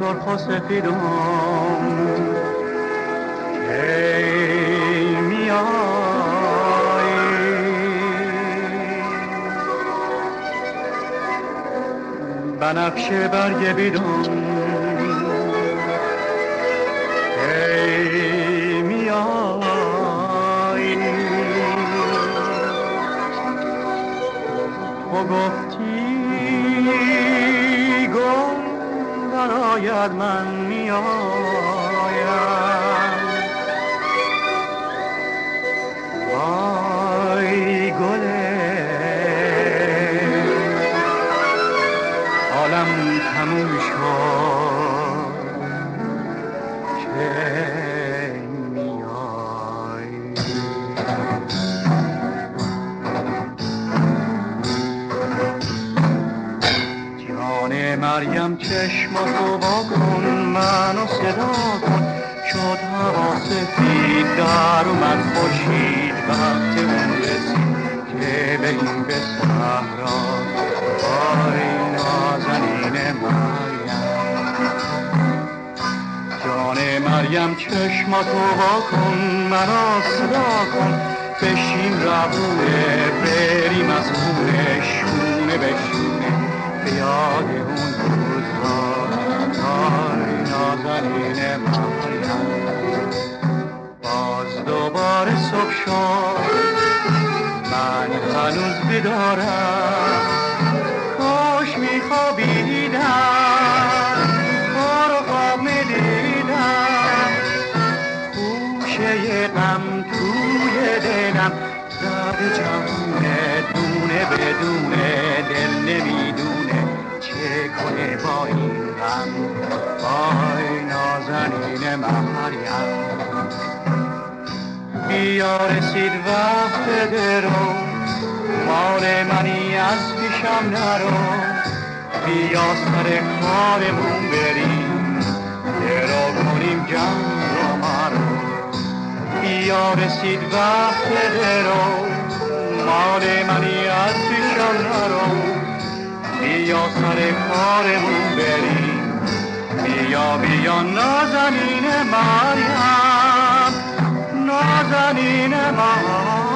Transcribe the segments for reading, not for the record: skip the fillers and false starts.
سرخ و سفیدم کی میایی بنفشه برگ بیدم کی میایی تو گفتی گل براید من میایم وای گله عالم تموم شد که میای جان مریم چشماتو وا کن منو صدا کن شد هوا سفید در اومد خورشید وقت اون رسید که بریم به صحرا وای نازنین مریم جان مریم چشماتو وا کن منو صدا کن بشیم ربونه بریم از خونه شونه به شونه به یاد اون روزها وای نازنین مریم باز دوباره صبح شد من هنوز بیدارم کاش میخوابیدم تو رو خواب میدیدم خوشه غم توی دلم زد جمونه دونه بدونه دل نمیدونه چه کنه با این غم وای نازنین مریم بیا رسید وقت درو مال منی از پیشم نرو بیا سر کارمون بریم درو کنیم جمع رو مرو بیا رسید وقت درو مال منی از پیشم نرو بیا سر کارمون بریم بیا بیا نازنین مریم نازنین مریم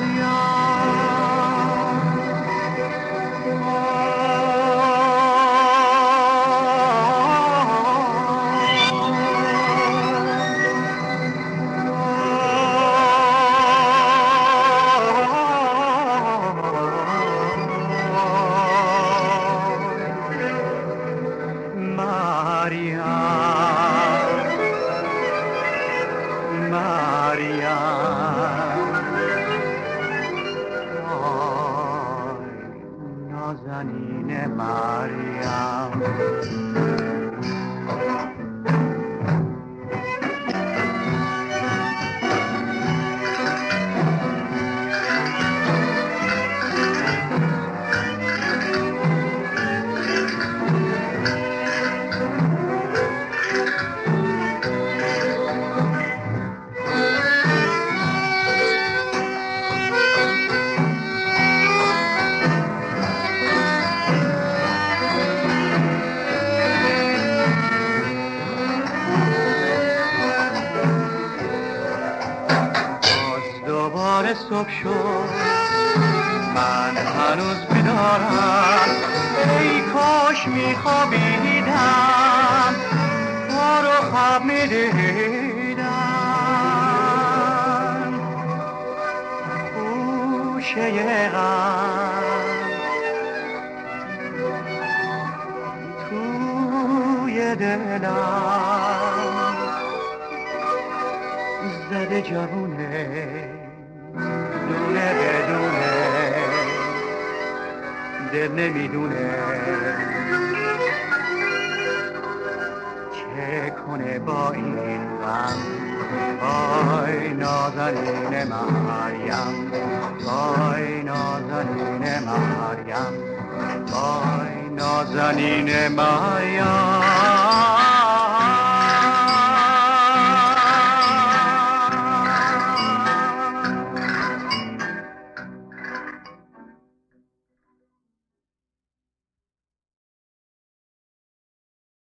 نازنین مریم صبح شد من هنوز بیدارم ای کاش میخوابیدم تو رو خواب میدیدم خوشه غم توی دلم زده جوونه دونه بدونه دل نمیدونه چه کنه با این غم وای نازنین مریم وای نازنین مریم وای نازنین مریم